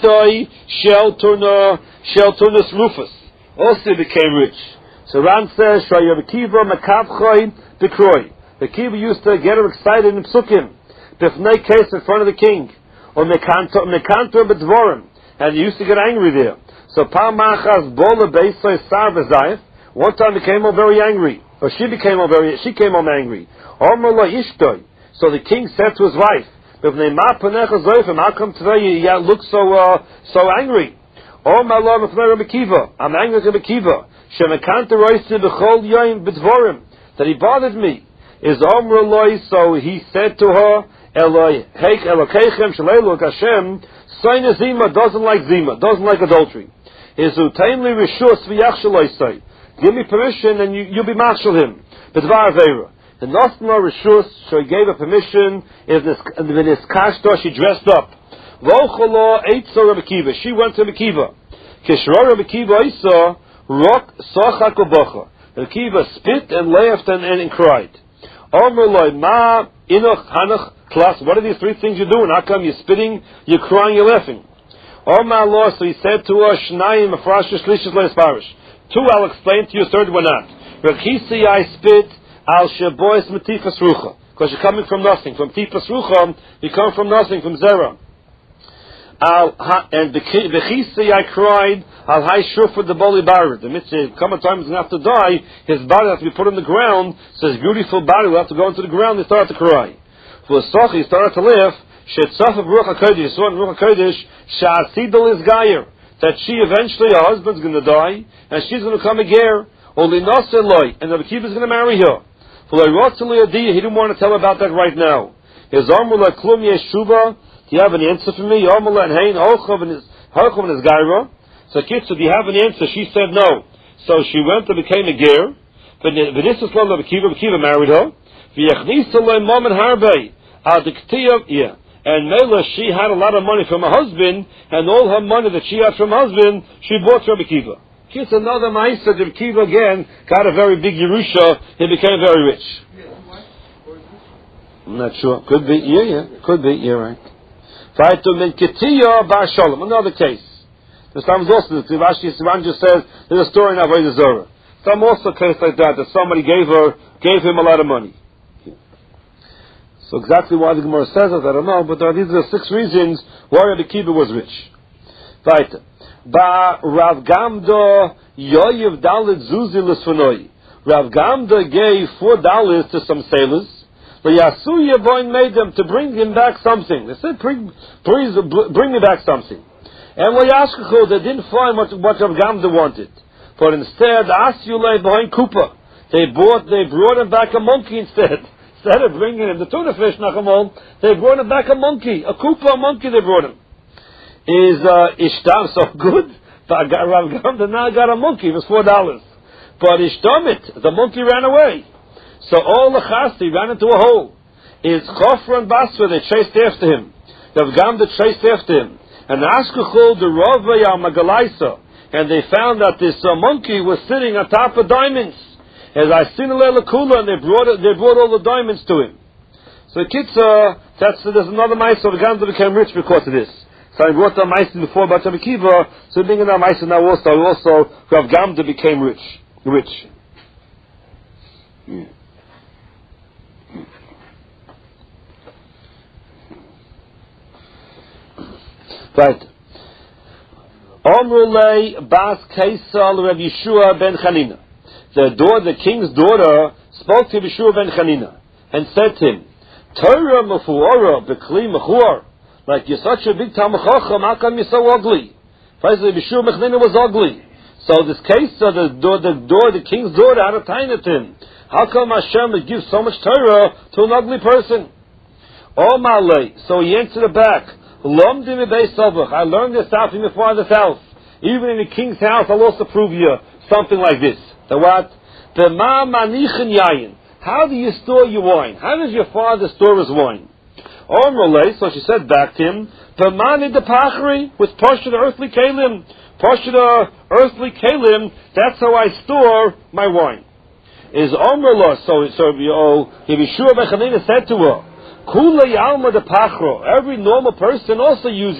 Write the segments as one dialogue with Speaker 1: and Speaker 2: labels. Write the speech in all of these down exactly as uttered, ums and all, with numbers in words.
Speaker 1: Ishtoi Shel Turna Shel Turnus Rufus also became rich. So Ran says Shaya Kiva Makavchoy Bekroi. The Kiva used to get her excited in psukim, b'fnei case in front of the king, or mekanto mekanto b'dvorim, and he used to get angry there. So Pamachas Bola Beisoy Sar V'Zayif. One time he came home very angry, or she became home very. She came home angry. Omar Lo Ishtoi. So the king said to his wife, "B'fnei Ma Panecha Zoifim, how come today you look so uh, so angry?" Omar Lo B'fnei Rabbi Kiva. I'm angry with Rabbi Kiva. Shemekanto Roisi B'chol Yoyim B'dvorim, that he bothered me. Is Omar Loi, so he said to her, Eloi, Heik Elokeichem Shalelu Hashem, Soina Zima doesn't like Zima, doesn't like adultery. Is Utaimli Rishus V'yach Shaloisai. Give me permission and you, you'll be marshal him. B'dvar Aveira. The Nosna Rishus, so he gave her permission, in his kashto, she dressed up. Vocholo Eitzo Rabbi Kiva. She went to Rabbi Kiva. Kishro Rabbi Kiva Isa, Rok Sochak Ubocha. Rabbi Kiva spit and laughed and, and, and cried. Omer loy ma inoch hanach klas. What are these three things you're doing? How come you're spitting, you're crying, you're laughing? Omer lo. So he said to us, Shnayim afrash shlishis le'esparish. Two, I'll explain to you. Third one not. Rechisi I spit al shebois metifas rucha. Because you're coming from nothing. From tifas rucha, you come from nothing. From zera. Al and bechisi I cried al hay shufar the boli barid. The mitzvah come a time he's going to have to die. His body has to be put on the ground. So his beautiful body will have to go into the ground. He started to cry. For Soch he started to laugh. Shetzaf of Ruach Hakodesh. So in Ruach Hakodesh sha'asidol is gayer, that she eventually, her husband's going to die and she's going to come a ger. Only naseloi, and the Kiva is going to marry her. For he didn't want to tell her about that right now. His armor like klum yeshuva. Do you have an answer for me? Yomala and Hain, Holchov and his Holchov and his Gaira. So Kitsu, do you have an answer? She said no. So she went and became a ger. But V'nisas lo Kiva, Kiva married her. V'yachnisa lo mom and harbe. Adiktiyav, yeah. And Mela, she had a lot of money from her husband, and all her money that she had from her husband, she bought from Kiva. Kitsu, another Ma'isa, Kiva again got a very big Yerusha. He became very rich. I'm not sure. Could be. Yeah, yeah. Could be. You're right. Another case. There's times also the Rashi Sivan just says there's a story in Avodah Zarah. Some also case like that that somebody gave her gave him a lot of money. So exactly why the Gemara says it, I don't know, but there are, these are the six reasons why Rabbi Kiva was rich. Right. Ba Rav Gamda Yoyev Dalit Zuzi L'Sfanoi. Rav Gamda gave four dollars to some sailors. The Yasuya Boin made them to bring him back something. They said, bring, please bring me back something. And Layashkachu, they didn't find what, what Rav Gamda wanted. But instead, Asyulay Boin Kupa. They brought, they brought him back a monkey instead. Instead of bringing him the tuna fish, Nachamon, they brought him back a monkey. A Kupa, a monkey they brought him. Is, uh, Ishtam so good? Rav Gamda now got a monkey. It was four dollars. But Ishtamit, the monkey ran away. So all the chasti ran into a hole. Is Chofra and Basra, they chased after him. Rav Gamda chased after him. And Ashkechol the Rovay al Magalaisa. And they found that this uh, monkey was sitting on top of diamonds. As I seen a Lakula, and they brought it, they brought all the diamonds to him. So Kitza, that's there's another mice, so Rav Gamda became rich because of this. So I brought the mice before about Rabbi Kiva, so being in that mice now also, also Rav Gamda became rich. Rich. Yeah. Right. Omrulei Bas Kaisal Rav Yeshua ben Chanina. The daughter, the king's daughter, spoke to Yeshua ben Chanina and said to him, Torah mefuora bekli mechur. Like you're such a big Talmid Chacham, how come you're so ugly? Firstly, Yeshua ben Chanina was ugly. So this case, uh, the daughter, the daughter, the king's daughter had a time at him. How come Hashem would give so much Torah to an ugly person? Oh Malay. So he answered her back. I learned this out from your father's house. Even in the king's house, I'll also prove you something like this. The what? The ma manichin yayin. How do you store your wine? How does your father store his wine? Omrulei, so she said back to him, the mani de pachri, with parsha the earthly kalim. Parsha the earthly kalim, that's how I store my wine. Is Omrullah, so, so, oh, Yeshua ben Chanina said to her, Kula Yalma de Pachro. Every normal person also uses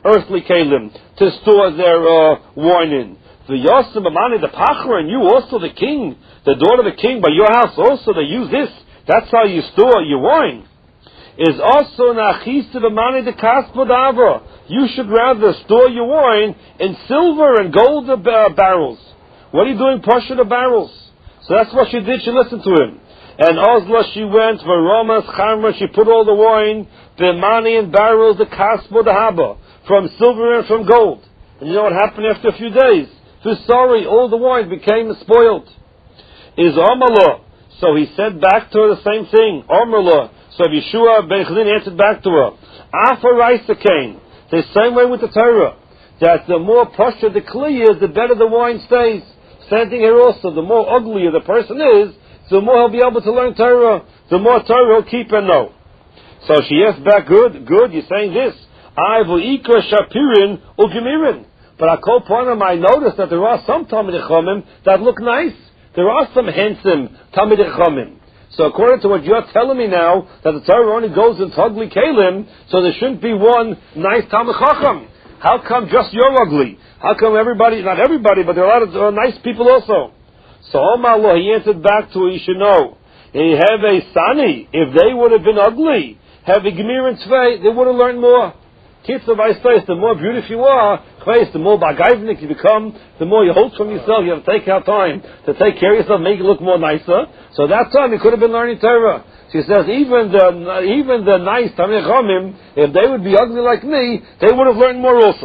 Speaker 1: earthly kalim to store their uh, wine in. The Yosem Amani, the Pachra, and you also the king, the daughter of the king, by your house also, they use this. That's how you store your wine. Is also Nachis of Amani the Kaspodava. You should rather store your wine in silver and gold uh, barrels. What are you doing, pushing the barrels? So that's what she did. She listened to him. And Ozla, she went, Varomas, Chamra, she put all the wine, the money in barrels, the Kaspo, the Haba, from silver and from gold. And you know what happened after a few days? For sorry, all the wine became spoiled. Is Omerlah. So he said back to her the same thing. Omerlah. So Yeshua ben Chalin answered back to her. Afa Raisa came. The same way with the Torah. That the more pasha the kli is, the better the wine stays. Same thing here also. The more uglier the person is, the more he'll be able to learn Torah. The more Torah he'll keep and know. So she asked back, good, good, you're saying this. I will ikra shapirin ugemirin. But I call upon him, I noticed that there are some Talmidei Chachamim that look nice. There are some handsome Talmidei Chachamim. So according to what you're telling me now, that the Torah only goes into ugly kalim, so there shouldn't be one nice Talmid Chacham. How come just you're ugly? How come everybody, not everybody, but there are a lot of uh, nice people also? So Omar Allah, he answered back to her, you should know, they have a Sani, if they would have been ugly, have a Gemir and Tzvei, they would have learned more. Kitzur Vayis, the more beautiful you are, the more bagayvnik you become, the more you hold from yourself, you have to take out time to take care of yourself, make it look more nicer. So that time you could have been learning Torah. She says, even the even the nice Talmidei Chachamim, if they would be ugly like me, they would have learned more also.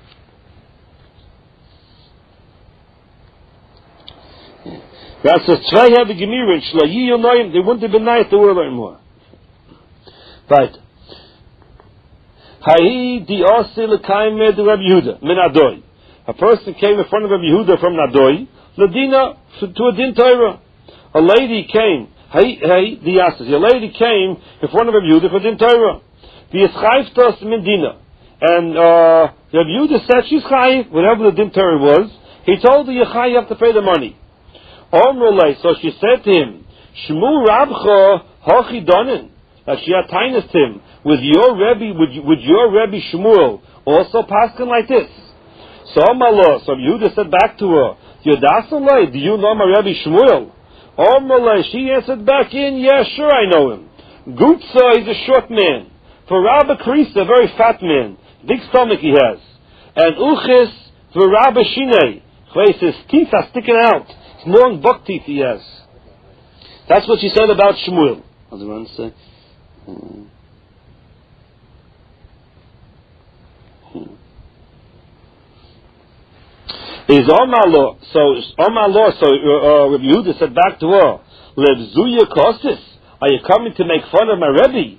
Speaker 1: That's a Tzvei have a Gemirin, Shla Yonoim, they wouldn't have been nice, they would have learned more. Right. Ha'i di osi l'kaime de Rabbi Yehuda, min Adoi. A person came in front of Rabbi Yehuda from Adoi, l'dina, to a din Torah. A lady came, ha'i, ha'i di osi, a lady came in front of Rabbi Yehuda for din Torah. The eschayftos min dina. And, uh, Rabbi Yehuda said she's chayiv, whatever the din Torah was. He told her, you chayiv, you have to pay the money. Omrulay, so she said to him, Shmu Rabcha Hochi Donin. That she had tinus him with your Rebbe, with, with your Rebbe Shmuel, also paskin like this. So Omrulay, so Yehuda said back to her, Yodasalay, do you know my Rebbe Shmuel? Omrulay, she answered back in, yes, sure I know him. Gutza is a short man. For Rabbi Krisa, a very fat man. Big stomach he has. And Uchis for Rabbi Shinei. His teeth are sticking out. Long buck teeth he has. That's what she said about Shmuel. What does the run say? Hmm. Hmm. Is Omar law? So Omar law. So uh, Rabbi Yehuda said back to her, "Levzuya kostis. Are you coming to make fun of my Rebbe?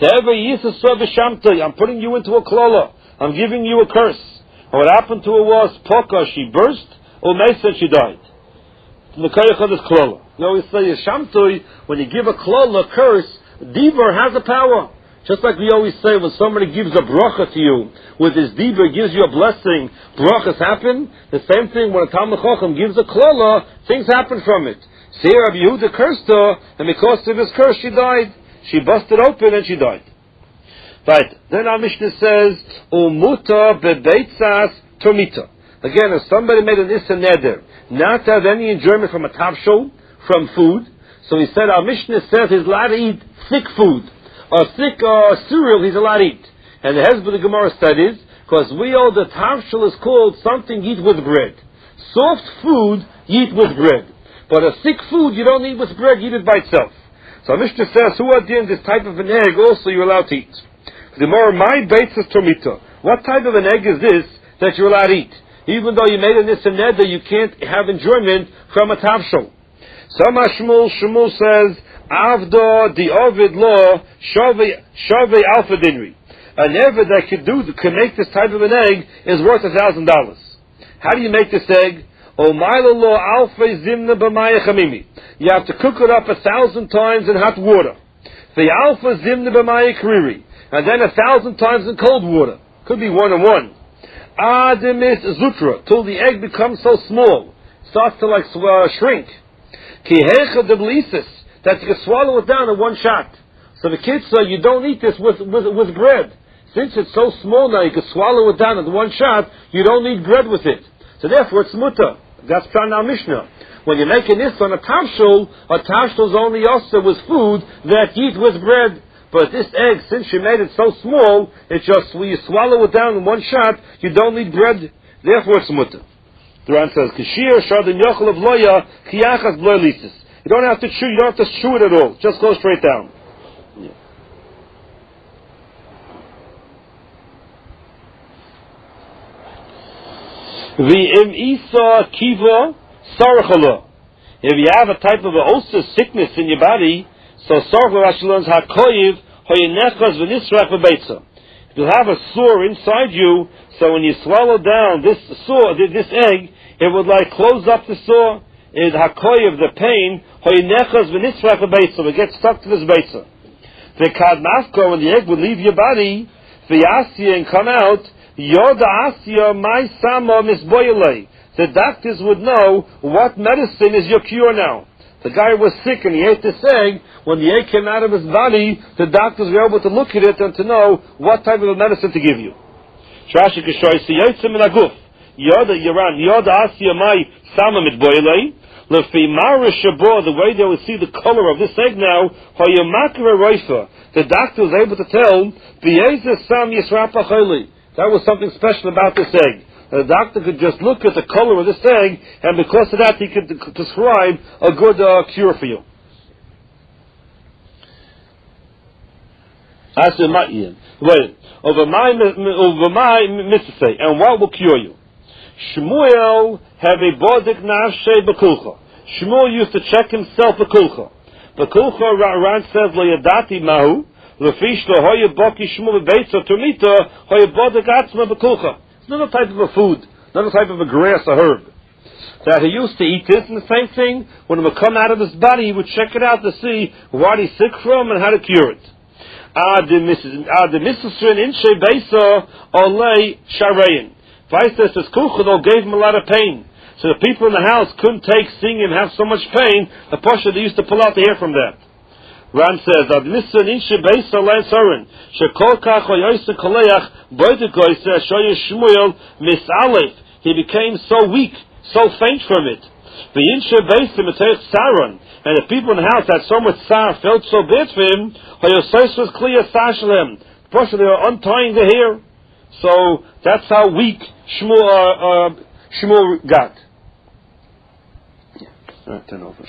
Speaker 1: I'm putting you into a klola. I'm giving you a curse." And what happened to her was Poka. She burst. Or Mesa, she died. The Koyach of this klola. You always say, Shamtui, when you give a klola curse, Dibur has a power. Just like we always say, when somebody gives a bracha to you, with his Dibur gives you a blessing, brachas happen. The same thing when a Talmid Chacham gives a klola, things happen from it. See, Rabbi Yehuda cursed her, and because of his curse, she died. She busted open and she died. Right. Then our Mishnah says, Umuta bebeitzas tomita. Again, if somebody made an issa neder, not to have any enjoyment from a tavshol, from food, so he said, our Mishnah says he's allowed to eat thick food, or thick uh, cereal he's allowed to eat. And the Hezbollah Gemara studies, because we all, the tavshol is called something eat with bread. Soft food, eat with bread. But a thick food, you don't eat with bread, eat it by itself. So Mishnah says, who are doing this type of an egg also you're allowed to eat? The more my bates is tomita. What type of an egg is this that you're allowed to eat? Even though you made an issa neder, you can't have enjoyment from a tavshol. Sama Shmuel, Shmuel says, Avda di Ovid law shave alpha dinri. An evid that could do can make this type of an egg is worth a thousand dollars. How do you make this egg? O mila law alpha zimna b'maya chamimi. You have to cook it up a thousand times in hot water. The alpha zimna b'maya kariri, and then a thousand times in cold water. Could be one and one. Ademis zutra, till the egg becomes so small, starts to like uh, shrink. Kihecha deblisis, that you can swallow it down in one shot. So the kids say, you don't eat this with, with, with bread. Since it's so small now, you can swallow it down in one shot, you don't need bread with it. So therefore it's mutter. That's Pran al Mishnah. When you make an is on a tavshul, a tavshul is only also with food that you eat with bread. But this egg, since you made it so small, it's just when you swallow it down in one shot, you don't need bread. Therefore it's mutter. The Ran says, Kashir shadin yochel of loya kiyachas bloy lisis. You don't have to chew. You don't have to chew it at all. Just go straight down. Yeah. V'im isa kiva sarachala. If you have a type of a ulcer sickness in your body, so sarachala Rashi learns hakoyiv hoyenechas v'nisrach v'beitza. If you have a sore inside you, so when you swallow down this sore, this egg, it would like close up the sore. Is hakoyiv the pain hoyenechas v'nisrach v'beitza. It gets stuck to this beitza. The kad mafko, when the egg would leave your body, v'yasya and come out. Yoda asya my sama misboyele. The doctors would know what medicine is your cure now. The guy was sick and he ate this egg. When the egg came out of his body, the doctors were able to look at it and to know what type of a medicine to give you. Shashi kishoy siyotzim in aguf. Yoda yaran. Yoda asya my sama misboyele. Lefi marish shabo. The way they would see the color of this egg now. Hoyamakra roifa. The doctor was able to tell. B'yezeh sam yisrapa chayli. That was something special about this egg. The doctor could just look at the color of this egg, and because of that, he could prescribe a good uh, cure for you. That's the Ma'iyan. Wait. Over my mitzvah. And what will cure you? Shmuel have a bodik nafshe bekulcha. Shmuel used to check himself bekulcha. Bekulcha, Ran says, lo yadati mahu. It's another type of a food, another type of a grass, a herb. That he used to eat this, and the same thing, when it would come out of his body, he would check it out to see what he's sick from and how to cure it. Vice gave him a lot of pain. So the people in the house couldn't take seeing him have so much pain, the pasha they used to pull out the hair from that. Ram says, "Ad misan inshe beisa le'sorin shekol kach hoyoyse koleach boitekoyse shoye Shmuel misalef." He became so weak, so faint from it. The inshe beisa mitech saron, and the people in the house had so much sar, felt so bad for him. Hoyosos was clear sashlem. First, they were untying the hair. So that's how weak Shmuel uh, uh, Shmuel got. Yeah. All right, turn over.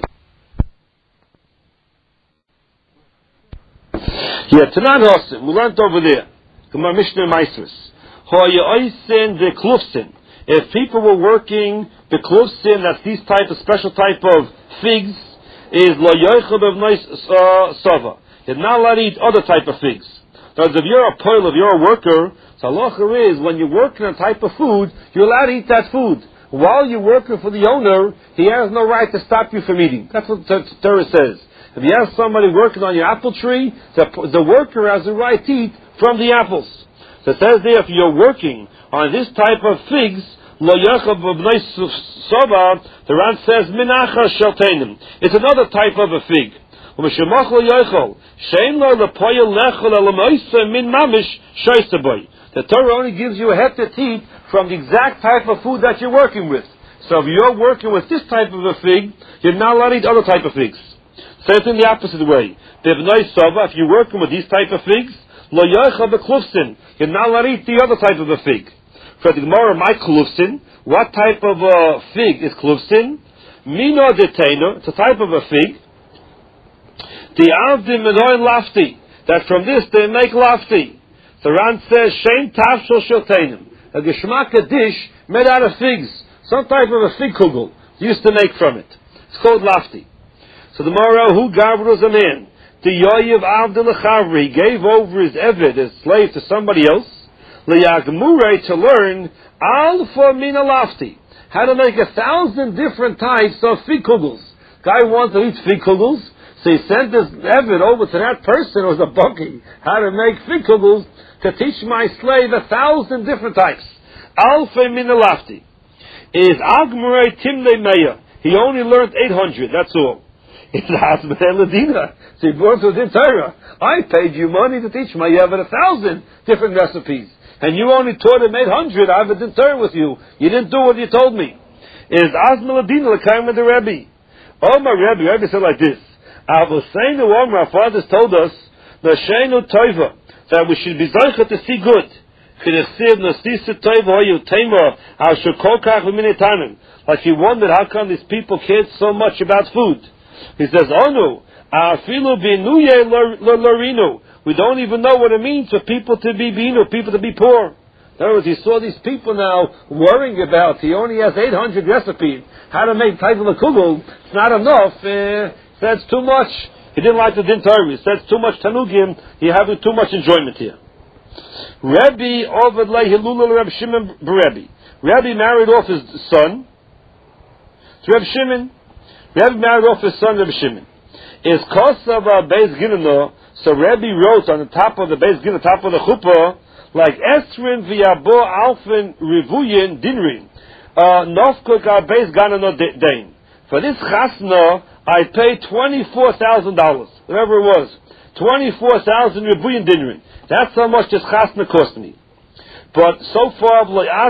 Speaker 1: Yeah, Tanan Hosim, we learned over there. Gemara Mishnah Maisris. Hoyoysin the klufsin. If people were working the klufsin, that's these type of special type of figs, is lo yoichel of nice sava. You're not allowed to eat other type of figs. Because if you're a poil, if you're a worker, so halacha is when you're working on a type of food, you're allowed to eat that food. While you're working for the owner, he has no right to stop you from eating. That's what the Torah says. If you have somebody working on your apple tree, the, the worker has the right to eat from the apples. So it says there, if you're working on this type of figs, lo yachab b'nei soba, the Ran says, minacha sheltenim. It's another type of a fig. The Torah only gives you a head to eat from the exact type of food that you're working with. So if you're working with this type of a fig, you're not allowed to eat other type of figs. Same thing the opposite way. If you're working with these type of figs, lo yochel beklufsin, you're not allowed to eat the other type of a fig. For the Gemara, my klufsin, what type of a fig is klufsin? Mino detena, it's a type of a fig. The avdim menoin lafti, that from this they make lafti. The Ran says, shein tafshel sheltenim, a geschmacka dish made out of figs, some type of a fig kugel used to make from it. It's called lafti. So the Mara, who gavros a man, the Yoyev Avdil Chavri, gave over his Eved, his slave, to somebody else, Liyagmure, to learn Al for Mina Lafti, how to make a thousand different types of fig kugels. Guy wants to eat fig kugels, so he sent this Eved over to that person who was a buggy, how to make fig kugels, to teach my slave a thousand different types. Al for Mina Lafti. Is Agmure Timle Meya. He only learned eight hundred, that's all. It's Asmei Ladina. So he brought to the Torah. I paid you money to teach my Yevad a thousand different recipes. And you only taught him eight hundred. I have a Torah with you. You didn't do what you told me. Is Asmei Ladina l'kaim with the Rebbe? Oh, my Rebbe, Rebbe said like this. Avosaynu Omer, our fathers told us, Nashenu Toiva, that we should be zeicha to see good. Like he wondered how come these people cared so much about food. He says, Onu, we don't even know what it means for people to be binu, people to be poor. In other words, he saw these people now worrying about, he only has eight hundred recipes, how to make taiva kugel, it's not enough, uh, that's too much. He didn't like the din Torah, he said too much tanugim, he having too much enjoyment here. Rebbe Ovid Lei Hilula Reb Shimon Rebbe. Rebbe married off his son to Reb Shimon. Rebbe married off his son Reb Shimon. Is Kosav Beis Ginano, so Rebbe wrote on the top of the Beis Ginano, top of the chuppah, like Esrin V'Yabo Alfin Rivuyin Dinrin. Nofkuk Beis Ginano Dain. For this chasna, I paid twenty-four thousand dollars, whatever it was. twenty-four thousand Rivuyin Dinrin. That's how much this chasna cost me. But so far,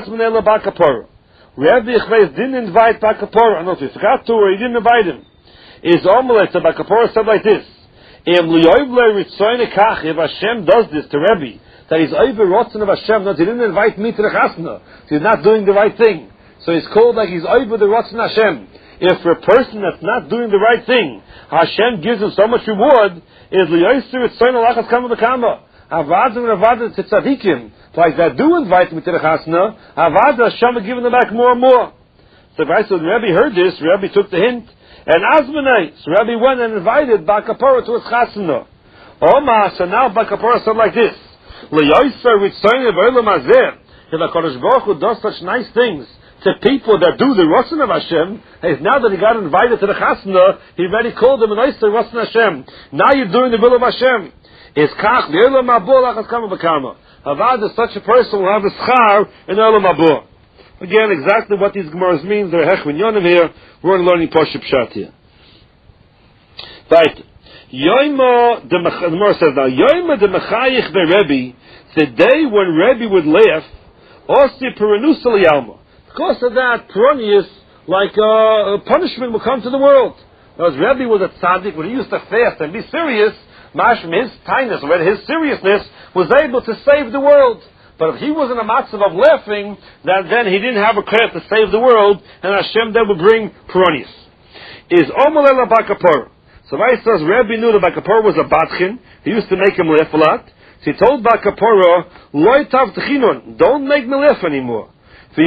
Speaker 1: Rebbe Yechveis didn't invite Bakapora. I don't know if he forgot to or he didn't invite him. Is Omelech, so Bakapora said like this. If Hashem does this to Rebbe, that he's over rotzen of Hashem, that he didn't invite me to the chasna, he's not doing the right thing. So he's called like he's over the rotzen Hashem. If for a person that's not doing the right thing, Hashem gives him so much reward, is Liyoiser Ritzoin Alachas Kama B'Kama. Avadim and Avadim to tzadikim, like that do invite me to the chasna, Avadim Hashem are giving them back more and more. So right, so Rebbe heard this, Rebbe took the hint, and Azmanei, so Rebbe went and invited Bakapora to his chasna. Oma, so now Bakapora said like this, L'yoyser Ritzoin V'Olam Hazeh, if HaKadosh Baruch Hu does such nice things to people that do the Ratzon of Hashem, hey, now that he got invited to the chasna, he already called them an Oyster Ratzon Hashem. Now you're doing the will of Hashem. Is kach le'olam haba lachas kama b'kama. Avad is such a person will have a schar in olam haba. Again, exactly what these gemaras mean. They're hech minyanim here. We're learning Poshup Pshat here. Right. Yoima the Gemara says now. Yoima the mechayich beRebbe. The day when Rebbe would laugh, osi perenusa liyalma. Because of that, peronius, like uh, punishment will come to the world. Because Rebbe was a tzaddik, when he used to fast and be serious. Mashim, his kindness, when his seriousness was able to save the world. But if he was in a matzav of laughing, then, then he didn't have a credit to save the world, and Hashem then would bring Peronius. Is Omelela Bakapor. So Rai says, Rebbe knew that Bakapor was a batchin. He used to make him laugh a lot. So he told Bakapor, Loi tav tchinon, don't make me laugh anymore. And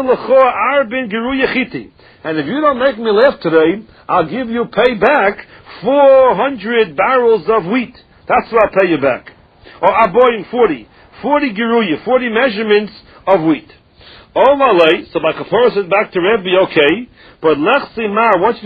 Speaker 1: if you don't make me laugh today, I'll give you payback four hundred barrels of wheat. That's what I'll pay you back. Or aboying forty. forty geruya, forty measurements of wheat. Oh, Malay, so Bakapora said back to Rebbe, okay, but Lech Simar, once